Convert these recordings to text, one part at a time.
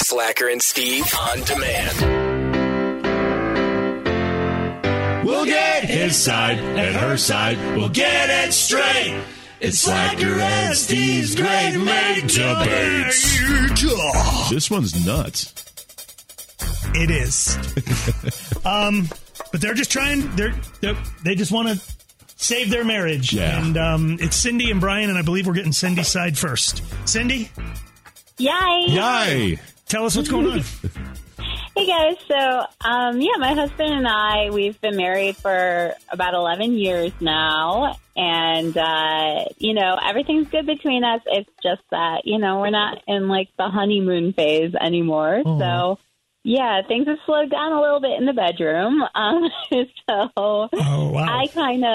Slacker and Steve on demand. We'll get his side and her side. We'll get it straight. It's Slacker and Steve's Great Mate Debates. This one's nuts. It is. But they're just trying. They just want to save their marriage. Yeah. And it's Cindy and Brian, and I believe we're getting Cindy's side first. Cindy? Yay! Yay! Tell us what's going on. Hey guys, so my husband and I, we've been married for about 11 years now, and everything's good between us. It's just that we're not in like the honeymoon phase anymore. Oh. So things have slowed down a little bit in the bedroom. So Oh, wow. I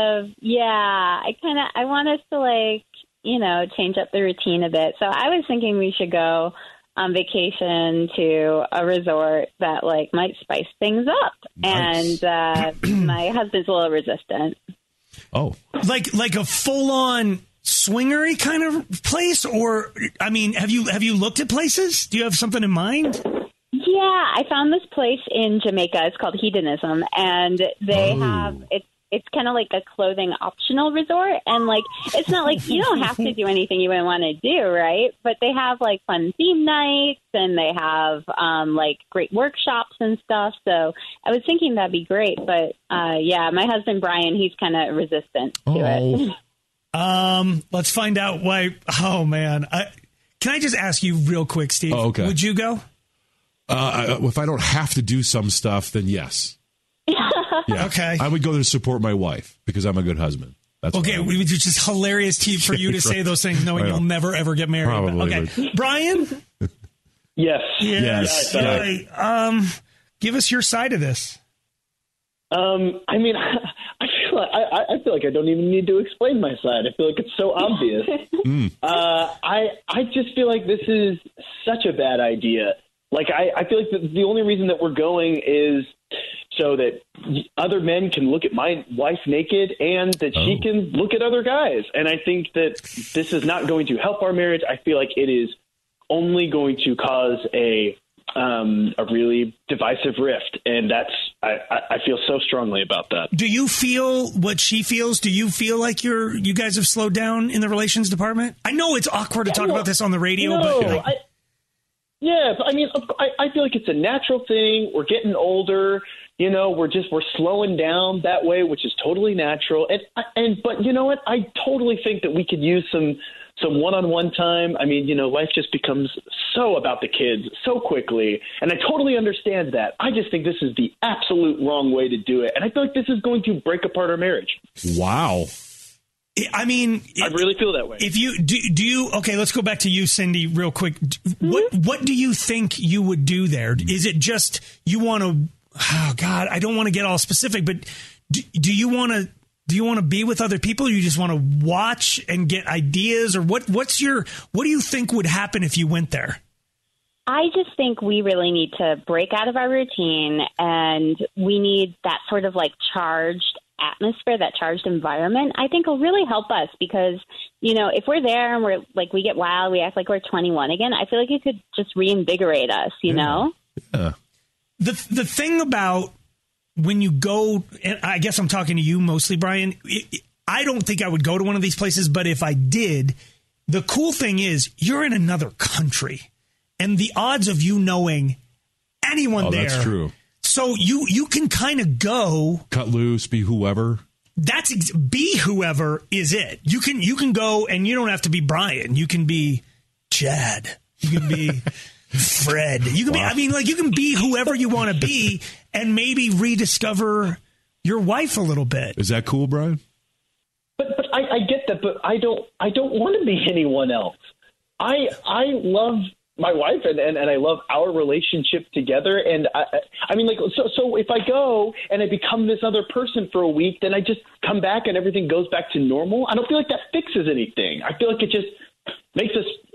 want us to change up the routine a bit. So I was thinking we should go on vacation to a resort that might spice things up. Nice. And my husband's a little resistant. Oh. Like a full-on swingery kind of place? Or, I mean, have you looked at places? Do you have something in mind? Yeah, I found this place in Jamaica. It's called Hedonism, and they have it's kind of like a clothing optional resort, and it's not like you don't have to do anything you wouldn't want to do, right? But they have fun theme nights, and they have great workshops and stuff. So I was thinking that'd be great, but my husband Brian, he's kind of resistant to it. Let's find out why. Oh man, can I just ask you real quick, Steve? Oh, okay. Would you go? If I don't have to do some stuff, then yes. Yeah. Okay. I would go there to support my wife because I'm a good husband. That's okay. It was just hilarious for you to say those things knowing you'll never, ever get married. Probably. Okay. Brian? Yes. Yes. Give us your side of this. I feel like I don't even need to explain my side. I feel like it's so obvious. I just feel like this is such a bad idea. I feel like the only reason that we're going is so that other men can look at my wife naked and that she can look at other guys. And I think that this is not going to help our marriage. I feel like it is only going to cause a really divisive rift. And I feel so strongly about that. Do you feel what she feels? Do you feel like you guys have slowed down in the relations department? I know it's awkward to talk about this on the radio, but I feel like it's a natural thing. We're getting older. We're slowing down that way, which is totally natural. But you know what? I totally think that we could use some one-on-one time. I mean, life just becomes so about the kids so quickly, and I totally understand that. I just think this is the absolute wrong way to do it, and I feel like this is going to break apart our marriage. Wow. I mean, I really feel that way. If you do you okay, let's go back to you, Cindy, real quick. What do you think you would do there? Is it just you want to? Oh God, I don't want to get all specific, but do you want to be with other people? Or you just want to watch and get ideas, or what do you think would happen if you went there? I just think we really need to break out of our routine, and we need that sort of charged atmosphere, that charged environment. I think will really help us because, if we're there and we're we get wild, we act like we're 21 again, I feel like it could just reinvigorate us, you know? Yeah. The thing about when you go, and I guess I'm talking to you mostly, Brian, I don't think I would go to one of these places, but if I did, the cool thing is you're in another country, and the odds of you knowing anyone there. That's true. So you can kind of go. Cut loose, be whoever. Be whoever is it. You can go, and you don't have to be Brian. You can be Chad. You can be Fred. You can be, you can be whoever you want to be and maybe rediscover your wife a little bit. Is that cool, Brian? But I get that, but I don't want to be anyone else. I love my wife and I love our relationship together. And so if I go and I become this other person for a week, then I just come back and everything goes back to normal. I don't feel like that fixes anything. I feel like it just makes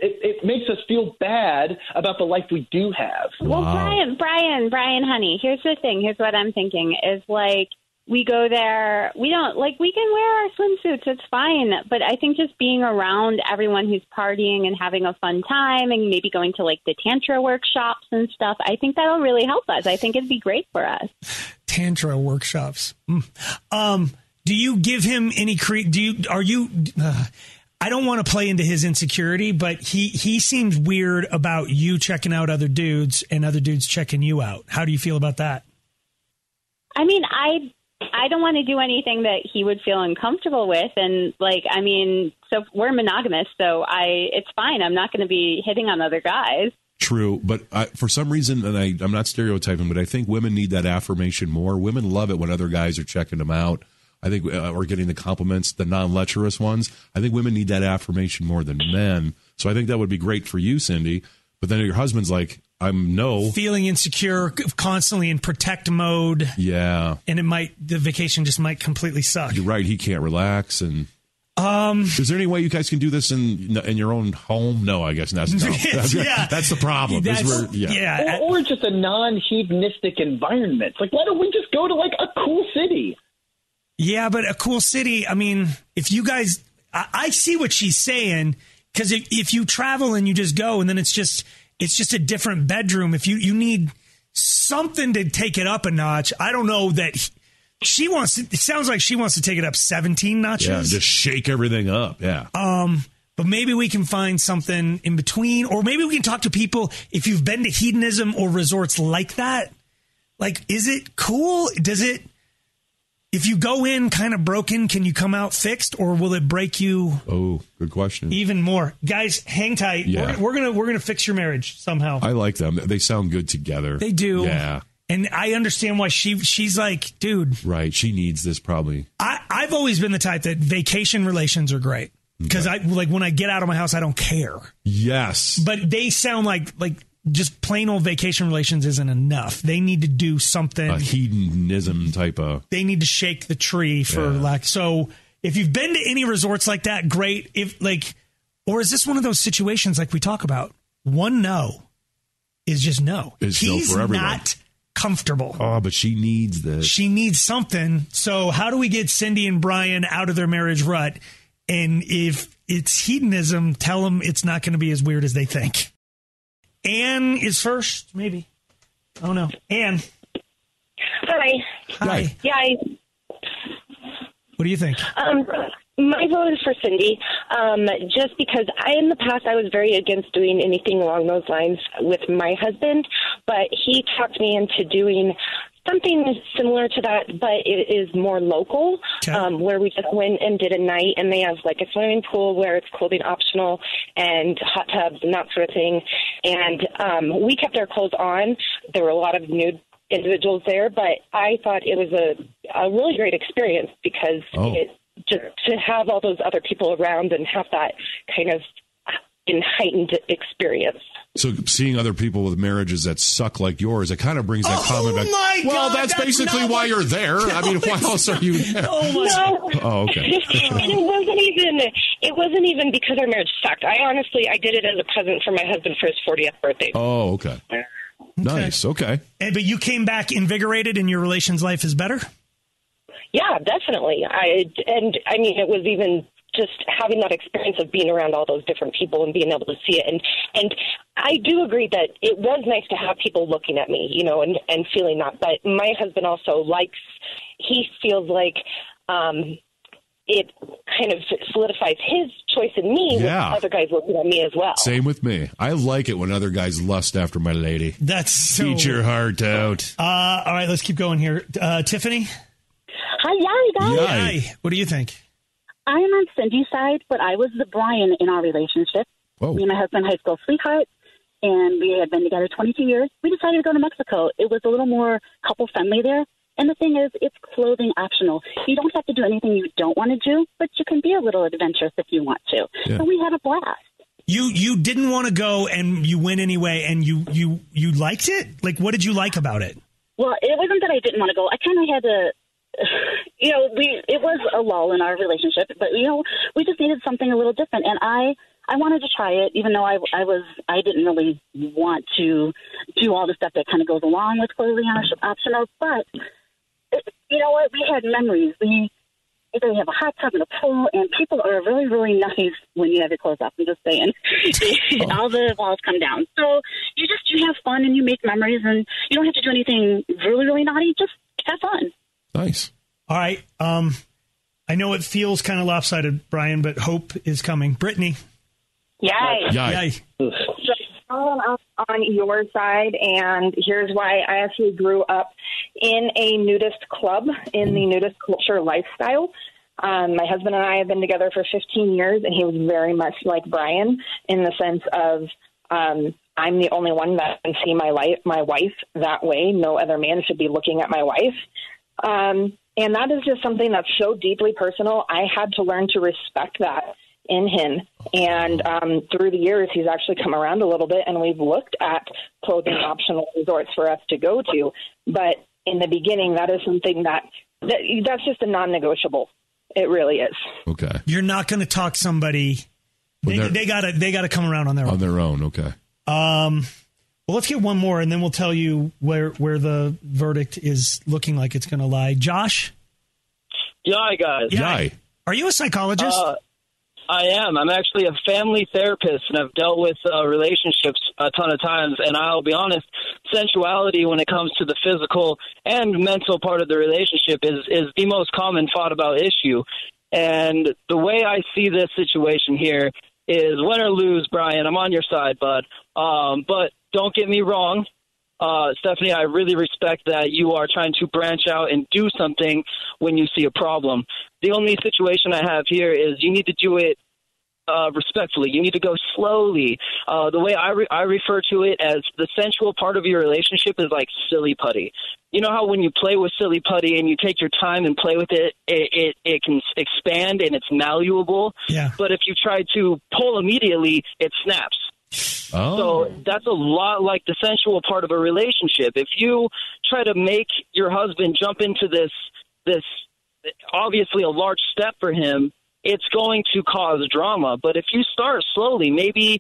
us feel bad about the life we do have. Well, Brian, honey, here's the thing. Here's what I'm thinking is we go there. We don't we can wear our swimsuits. It's fine. But I think just being around everyone who's partying and having a fun time and maybe going to the Tantra workshops and stuff, I think that'll really help us. I think it'd be great for us. Tantra workshops. Do you give him any I don't want to play into his insecurity, but he seems weird about you checking out other dudes and other dudes checking you out. How do you feel about that? I mean, I don't want to do anything that he would feel uncomfortable with. And so we're monogamous, so it's fine. I'm not going to be hitting on other guys. True, but for some reason, and I'm not stereotyping, but I think women need that affirmation more. Women love it when other guys are checking them out. I think or getting the compliments, the non-lecherous ones. I think women need that affirmation more than men. So I think that would be great for you, Cindy. But then your husband's like, feeling insecure, constantly in protect mode. Yeah, and the vacation just might completely suck. You're right. He can't relax. And is there any way you guys can do this in your own home? No, I guess not. That's the problem. Or just a non-hedonistic environment. Why don't we just go to a cool city? Yeah, but a cool city, if you guys, I see what she's saying, because if you travel and you just go and then it's just a different bedroom, if you need something to take it up a notch, I don't know that it sounds like she wants to take it up 17 notches. Yeah, just shake everything up, yeah. But maybe we can find something in between, or maybe we can talk to people if you've been to hedonism or resorts like that. Is it cool? If you go in kind of broken, can you come out fixed, or will it break you? Oh, good question. Even more. Guys, hang tight. Yeah. We're gonna fix your marriage somehow. I like them. They sound good together. They do. Yeah. And I understand why she's like, dude. Right. She needs this probably. I've always been the type that vacation relations are great. Because when I get out of my house, I don't care. Yes. But they sound like just plain old vacation relations isn't enough. They need to do something. A hedonism type of. They need to shake the tree for lack. So if you've been to any resorts like that, great. Or is this one of those situations like we talk about? One no is just no. He's no for everyone. Not comfortable. Oh, but she needs this. She needs something. So how do we get Cindy and Brian out of their marriage rut? And if it's hedonism, tell them it's not going to be as weird as they think. Anne is first, maybe. Oh, no. Anne. Hi. Yeah. What do you think? My vote is for Cindy, just because in the past I was very against doing anything along those lines with my husband, but he talked me into doing something similar to that, but it is more local, where we just went and did a night, and they have a swimming pool where it's clothing optional and hot tubs and that sort of thing. And we kept our clothes on. There were a lot of nude individuals there, but I thought it was a really great experience because just to have all those other people around and have that kind of heightened experience. So seeing other people with marriages that suck like yours, it kind of brings that comment back. Well, that's basically why you're there. No, why else are you there? Oh, okay. And it wasn't even because our marriage sucked. I did it as a present for my husband for his 40th birthday. Oh, okay. Nice. Okay. But you came back invigorated and your relations life is better? Yeah, definitely. It was even just having that experience of being around all those different people and being able to see it. And I do agree that it was nice to have people looking at me, and feeling that. But my husband also he feels like it kind of solidifies his choice in me with other guys looking at me as well. Same with me. I like it when other guys lust after my lady. That's so... Eat your heart out. All right, let's keep going here. Tiffany? Hi, guys. Hi. What do you think? I am on Cindy's side, but I was the Brian in our relationship. Me and my husband, high school sweetheart, and we had been together 22 years. We decided to go to Mexico. It was a little more couple-friendly there. And the thing is, it's clothing optional. You don't have to do anything you don't want to do, but you can be a little adventurous if you want to. Yeah. So we had a blast. You didn't want to go, and you went anyway, and you liked it? What did you like about it? Well, it wasn't that I didn't want to go. I kind of had to... it was a lull in our relationship, but we just needed something a little different, and I wanted to try it, even though I didn't really want to do all the stuff that kind of goes along with clothing optional. But you know what? We had memories. We have a hot tub and a pool, and people are really, really nice when you have your clothes up. I'm just saying. All the walls come down. So you have fun and you make memories, and you don't have to do anything really, really naughty. Just have fun. Nice. All right. I know it feels kind of lopsided, Brian, but hope is coming. Brittany. Yay. So I'm on your side, and here's why. I actually grew up in a nudist club in the nudist culture lifestyle. My husband and I have been together for 15 years, and he was very much like Brian in the sense of I'm the only one that can see my wife that way. No other man should be looking at my wife. And that is just something that's so deeply personal. I had to learn to respect that in him. And through the years, he's actually come around a little bit, and we've looked at clothing optional resorts for us to go to. But in the beginning, that is something that's just a non-negotiable. It really is. Okay. You're not going to talk somebody. They gotta come around on their own. On their own. Okay. Well, let's get one more, and then we'll tell you where the verdict is looking like it's going to lie. Josh? Hi, guys. Hi. Are you a psychologist? I am. I'm actually a family therapist, and I've dealt with relationships a ton of times. And I'll be honest, sensuality when it comes to the physical and mental part of the relationship is the most common fought about issue. And the way I see this situation here is win or lose, Brian. I'm on your side, bud. But don't get me wrong. Stephanie, I really respect that you are trying to branch out and do something when you see a problem. The only situation I have here is you need to do it respectfully. You need to go slowly. The way I refer to it as the sensual part of your relationship is like silly putty. You know how when you play with silly putty and you take your time and play with it, it can expand and it's malleable. Yeah. But if you try to pull immediately, it snaps. Oh. So that's a lot like the sensual part of a relationship. If you try to make your husband jump into this obviously a large step for him, it's going to cause drama. But if you start slowly, maybe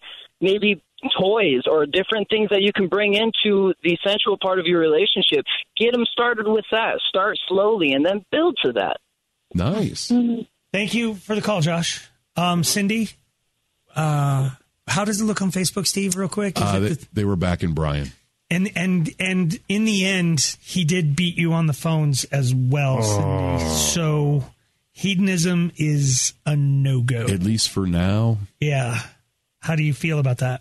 toys or different things that you can bring into the sensual part of your relationship, get them started with that. Start slowly and then build to that. Nice. Thank you for the call, Josh. Cindy, how does it look on Facebook, Steve, real quick? They were backing Brian. And in the end, he did beat you on the phones as well, Cindy. So hedonism is a no-go. At least for now. Yeah. How do you feel about that?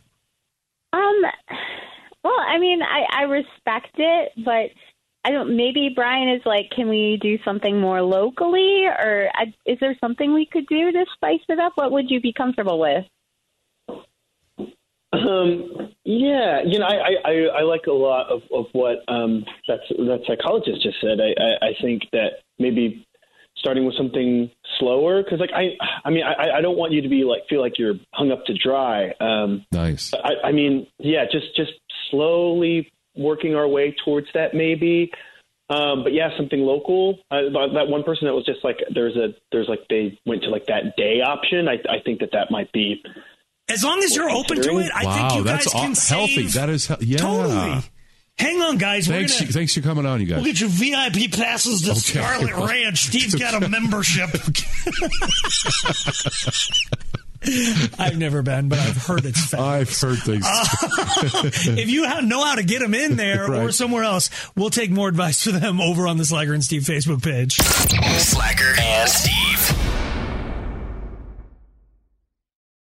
Well, I mean, I respect it, but I don't. Maybe Brian is like, can we do something more locally, or is there something we could do to spice it up? What would you be comfortable with? Yeah, I like a lot of what that psychologist just said. I think that maybe starting with something slower, because I don't want you to be feel like you're hung up to dry. Nice. Just slowly working our way towards that maybe. But yeah, something local. That one person that was just they went to that day option. I think that might be. As long as you're open to it, I think you guys can healthy. save. That is yeah. Totally. Hang on, guys. Thanks for coming on, you guys. We'll get you VIP passes to Scarlet Ranch. Steve's got a membership. I've never been, but I've heard it's fabulous. I've heard things. If you know how to get them in there right. or somewhere else, we'll take more advice for them over on the Slacker and Steve Facebook page. Slacker and Steve.